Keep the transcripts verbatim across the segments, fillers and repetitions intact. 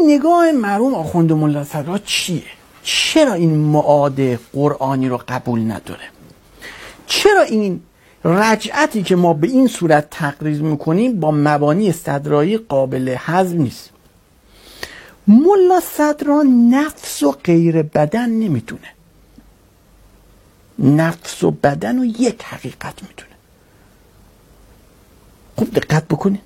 نگاه مرحوم آخوند ملا صدرا چیه؟ چرا این معاد قرآنی رو قبول نداره؟ چرا این رجعتی که ما به این صورت تقریر میکنیم با مبانی صدرایی قابل هضم نیست؟ ملا صدرا نفس و غیر بدن نمیتونه، نفس و بدن و یک حقیقت میتونه. خوب دقت بکنید،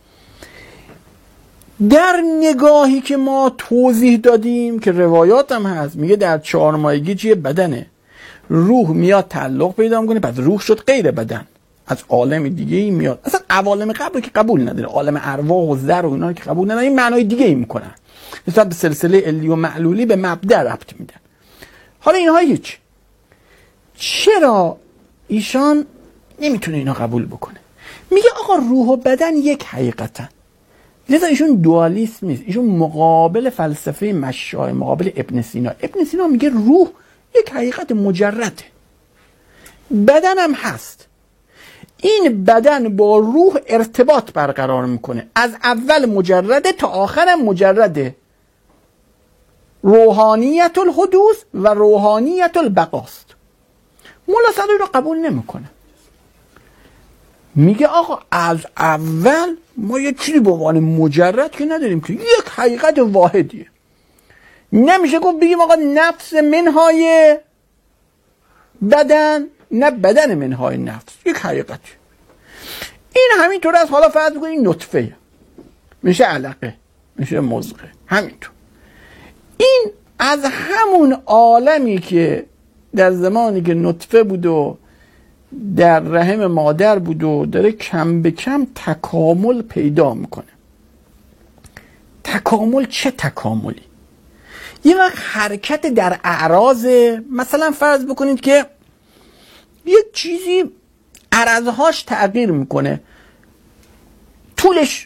در نگاهی که ما توضیح دادیم که روایات هم هست، میگه در چهار ماهگی چیه؟ بدنه. روح میاد تعلق پیدا میکنه، بعد روح شد غیر بدن، از عالم دیگه ای میاد. اصلا عوالم قبل که قبول نداره، عالم ارواح و ذر و اینا که قبول نداره، این معنای دیگه ای میکنن، مثلا به سلسله علی و معلولی به مبدأ ربط میدن. حالا اینها هیچ، چرا ایشان نمیتونه اینا قبول بکنه؟ میگه آقا روح و بدن یک حقیقتن. لذا ایشون دوالیسم نیست، ایشون مقابل فلسفه مشای، مقابل ابن سینا. ابن سینا میگه روح یک حقیقت مجرده، بدن هم هست. این بدن با روح ارتباط برقرار میکنه، از اول مجرده تا آخرم مجرده. روحانیت الحدوث و روحانیت البقاست. مولا صدری رو قبول نمیکنه، میگه آقا از اول ما یک چیزی به عنوان مجرد که نداریم که یک حقیقت واحدیه. نمیشه گفت بگیم آقا نفس منهای بدن، نه بدن منهای نفس، یک حقیقتی. این همینطور است. حالا فرض بکنید این نطفه میشه علقه، میشه مضغه، همینطور. این از همون عالمی که در زمانی که نطفه بود و در رحم مادر بود و داره کم به کم تکامل پیدا میکنه. تکامل چه تکاملی؟ یه وقت حرکت در اعراض، مثلا فرض بکنید که یک چیزی عرضهاش تغییر میکنه، طولش،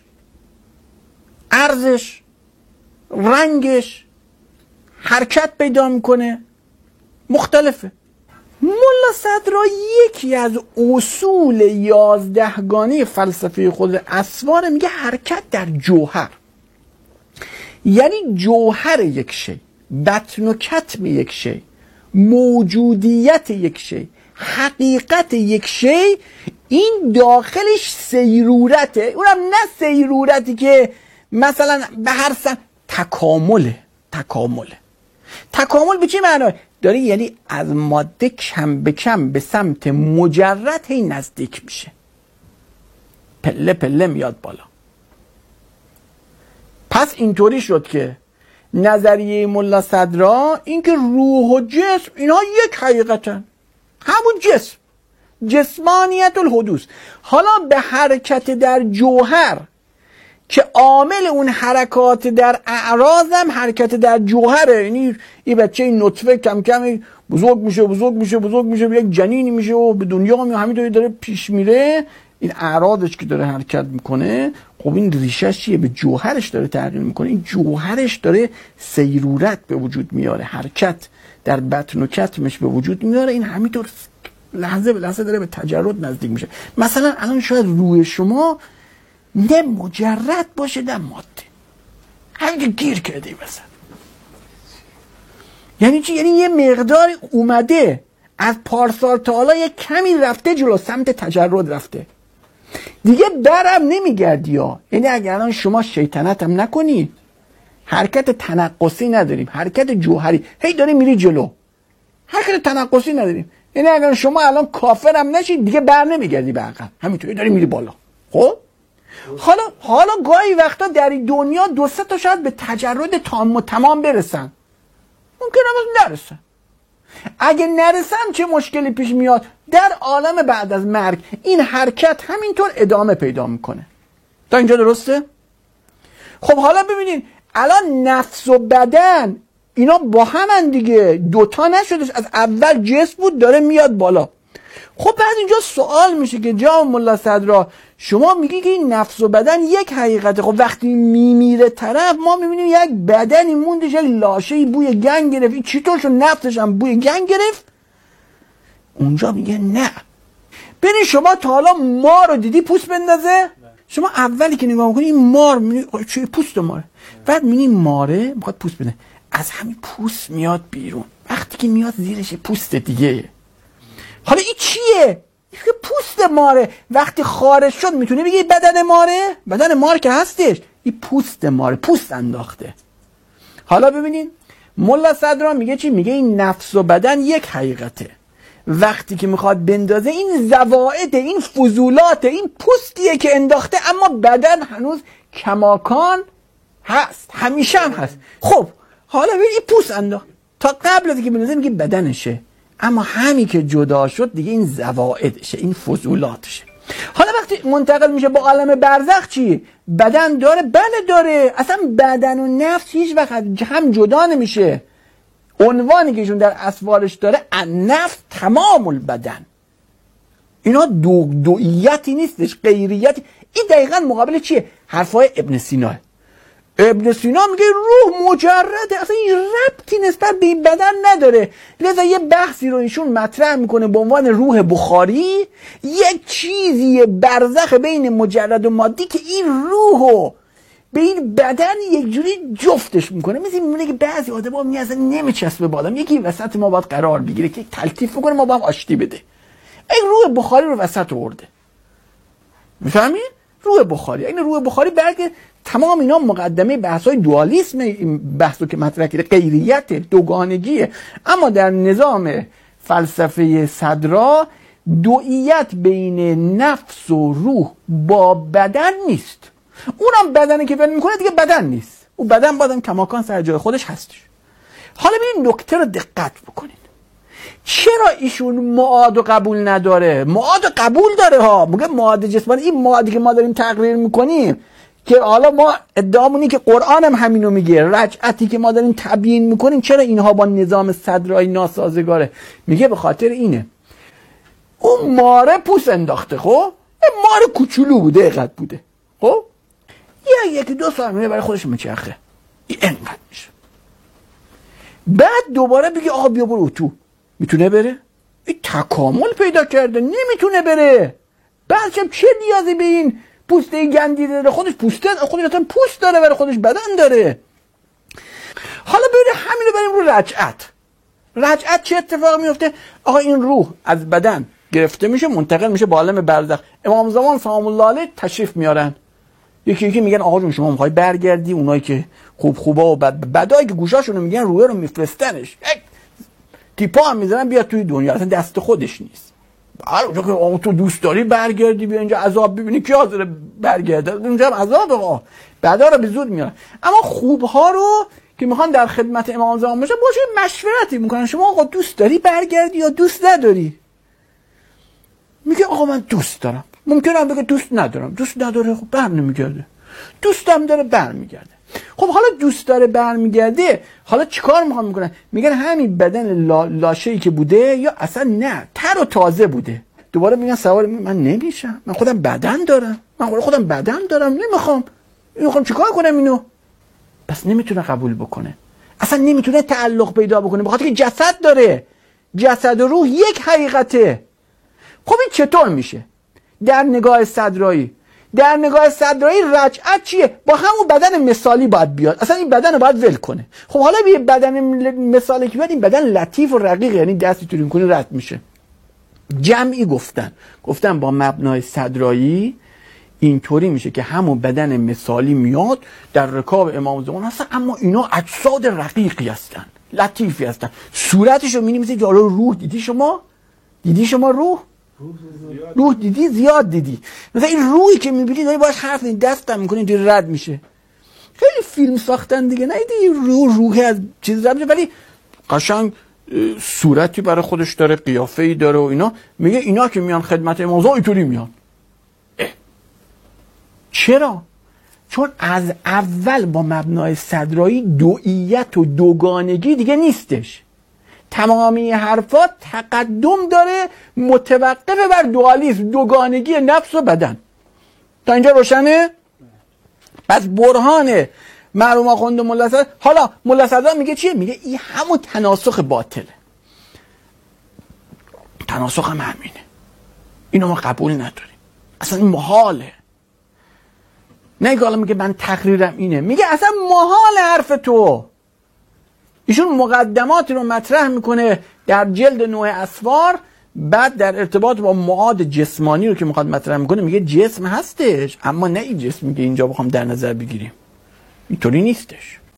عرضش، رنگش حرکت پیدا میکنه، مختلفه. ملا صدرا یکی از اصول یازدهگانه فلسفه خود اسوار میگه حرکت در جوهر، یعنی جوهر یک شی، بطن و کتم یک شی، موجودیت یک شی، حقیقت یک شی، این داخلش سیرورته. اونم نه سیرورتی که مثلا به هر سن، تکامله. تکامله تکامل به چی معنی داره؟ یعنی از ماده کم به کم به سمت مجرد هی نزدیک میشه، پله پله میاد بالا. پس اینطوری شد که نظریه ملا صدرا این که روح و جسم اینها یک حقیقتن، همون جسم، جسمانیت الحدوث. حالا به حرکت در جوهر که عامل اون حرکات در اعراض هم حرکت در جوهره، یعنی این بچه این نطفه کم کم بزرگ میشه بزرگ میشه بزرگ میشه یک جنینی میشه و به دنیا میاد، همینطوری داره پیش میره. این اعراضش که داره حرکت میکنه، خب این ریشش چیه؟ به جوهرش داره تغییر میکنه. این جوهرش داره سیرورت به وجود میاره، حرکت در بطن و کتمش به وجود میاره. این همینطور لحظه به لحظه داره به تجرد نزدیک میشه. مثلا الان شاید روی شما نه مجرد باشه نه ماده، همین گیر کرده مثلا. یعنی چی؟ یعنی یه مقدار اومده از پارسال تا حالا یه کمی رفته جلو، سمت تجرد رفته، دیگه برم نمیگردی ها. یعنی اگر الان شما شیطنت هم نکنی، حرکت تنقصی نداریم، حرکت جوهری، هی داری میری جلو، حرکت تنقصی نداریم. یعنی اگر شما الان کافر هم نشی، دیگه بر نمیگردی به عقب، همینطوری داری میری بالا. خب حالا حالا گاهی وقتا در این دنیا دو سه تا شاید به تجرد تام و تمام برسن، ممکنه هم نرسن. اگه نرسن چه مشکلی پیش میاد؟ در عالم بعد از مرگ این حرکت همینطور ادامه پیدا میکنه. تا اینجا درسته؟ خب حالا ببینید الان نفس و بدن اینا با همن دیگه، دوتا نشدش، از اول جسم بود داره میاد بالا. خب بعد اینجا سوال میشه که جناب ملا صدرا شما میگی که این نفس و بدن یک حقیقته، خب وقتی میمیره طرف ما میبینیم یک بدنی موندش، یک لاشه‌ای بوی گند گرفت، این چطور شد نفسش هم بوی گند گرفت؟ اونجا میگه نه. ببین شما تا حالا ما رو دیدی پوست بندازه؟ شما اولی که نگاه میکنی این مار می... چه پوست ماره، بعد میبینی ماره میخواد پوست بده، از همین پوست میاد بیرون، وقتی که میاد زیرش پوست دیگه. حالا این چیه؟ این پوست ماره. وقتی خارج شد میتونی بگی بدن ماره؟ بدن مار که هستش، این پوست ماره، پوست انداخته. حالا ببینین ملا صدرا میگه چی؟ میگه این نفس و بدن یک حقیقته. وقتی که میخواد بندازه این زوائد، این فضولات، این پوستیه که انداخته، اما بدن هنوز کماکان هست، همیشه هم هست. خب حالا ببین این پوست انداخت، تا قبل از اینکه بندازه میگه بدنشه، اما همین که جدا شد دیگه این زوائدشه، این فضولاتشه. حالا وقتی منتقل میشه با عالم برزخ چی؟ بدن داره؟ بله داره. اصلا بدن و نفس هیچ وقت هم جدا نمیشه. عنوانی که ایشون در اسوارش داره النفس تمام البدن. اینا دو دوئیتی نیستش، غیریتی. این دقیقا مقابل چیه؟ حرفای ابن سینا. ابن سینا میگه روح مجرده، اصلا این ربطی نسبت به این بدن نداره. لذا یه بحثی رو ایشون مطرح میکنه به عنوان روح بخاری، یک چیزی برزخ بین مجرد و مادی که این روحو به این بدن یک جوری جفتش میکنه. مثل میمونه که بعضی آدم‌ها میگن اصلا نمیچسبه بالا، یکی وسط ما باید قرار بگیره که تلطیف بکنه ما با هم آشتی بده. این روح بخاری رو وسط آورده. میفهمی؟ روح بخاری. این روح بخاری برگه تمام اینا مقدمه بحث‌های دوالیسم، این بحثو که مطرح کرده غیریت، دوگانگیه. اما در نظام فلسفه صدرا دوئیت بین نفس و روح با بدن نیست. اونم بدنی که فکر میکنه دیگه بدن نیست، اون بدن بادم کماکان سر جای خودش هستش. حالا ببین نکته رو دقت بکنید. چرا ایشون معاد و قبول نداره؟ معاد و قبول داره ها. میگه معاد جسمانی، این معادی که ما داریم تقریر میکنیم که حالا ما ادعامونی که قرآن هم همینو میگه، رجعتی که ما داریم تبیین میکنیم، چرا اینها با نظام صدرایی ناسازگاره؟ میگه به خاطر اینه اون ماره پوست انداخته. خب این ماره کوچولو بوده، اینقدر بوده. خب یا یکی دو سال میره برای خودش میچرخه، این انقدر میشه. بعد دوباره بگی آقا بیا برو تو، میتونه بره؟ این تکامل پیدا کرده، نمیتونه بره. بعدشم چه نیازی به این پوسته گندی داره؟ خودش پوسته، خودش اصلا پوست داره، برای خودش بدن داره. حالا ببین همین رو بریم رو رجعت. رجعت چه اتفاق میفته؟ آقا این روح از بدن گرفته میشه، منتقل میشه با عالم برزخ. امام زمان سلام الله علیه تشریف میارن، یکی یکی میگن آقا جون شما میخوای برگردی. اونایی که خوب خوبا و بد بدایی که گوشاشونو میگن روح رو میفرستنش، تیپا هم میزنن بیا توی دنیا، اصلا دست خودش نیست. هر اونجا که آقا تو دوست داری برگردی بیا اینجا عذاب ببینی کی حاضر برگرده، اونجا هم عذاب آقا بعدا رو به زود میارن. اما خوبها رو که میخوان در خدمت امام زمان باشن باشه مشورتی میکنن، شما آقا دوست داری برگردی یا دوست نداری؟ میگه آقا من دوست دارم. ممکنه هم بگه دوست ندارم. دوست نداره خب بر نمیگرده، دوستم داره بر میگرده. خب حالا دوست داره بر میگرده، حالا چیکار میخوام میکنن؟ میگن همین بدن لا لاشه‌ای که بوده یا اصلا نه تر و تازه بوده، دوباره میگن سوار من نمیشم، من خودم بدن دارم، من خودم بدن دارم نمیخوام، میخوام چیکار کنم اینو؟ پس نمیتونه قبول بکنه، اصلا نمیتونه تعلق پیدا بکنه، بخاطر که جسد داره. جسد و روح یک حقیقته. خب این چطور میشه در نگاه صدرایی؟ در نگاه صدرایی رجعت چیه؟ با همون بدن مثالی باید بیاد، اصلا این بدن رو باید ول کنه. خب حالا به بدن مثالی که بیاد، این بدن لطیف و رقیق، یعنی دستی تو کنی رد میشه. جمعی گفتن گفتن با مبنای صدرایی اینطوری میشه که همون بدن مثالی میاد در رکاب امام زمان هستن، اما اینا اجساد رقیقی هستن، لطیفی هستن. صورتشو می‌نویسید یارو روح دیدی شما؟ دیدی شما روح؟ روح دیدی؟ زیاد دیدی. مثلا این روحی که میبینی داری باش حرف این دستم میکنی داری رد میشه. خیلی فیلم ساختن دیگه، نه دیدی روح روحی از چیز رد میشه، ولی قشنگ صورتی برای خودش داره، قیافه‌ای داره و اینا. میگه اینا که میان خدمت امام زمان اینطوری میان. چرا؟ چون از اول با مبنای صدرایی دوئیت و دوگانگی دیگه نیستش. تمامی حرفات تقدم داره متوقف بر دوالیسم، دوگانگی نفس و بدن. تا اینجا روشنه؟ پس برهان مرحوم آخوند ملا صدرا، حالا ملا صدرا میگه چیه؟ میگه این همون تناسخ باطله. تناسخ هم همینه، اینو ما قبول نداریم، اصلا این محاله. نه که حالا میگه من تقریرم اینه، میگه اصلا محال حرف تو. ایشون مقدماتی رو مطرح میکنه در جلد نوع اسفار، بعد در ارتباط با معاد جسمانی رو که میخواد مطرح میکنه میگه جسم هستش، اما نه این جسمی که اینجا بخوام در نظر بگیریم، اینطوری نیستش.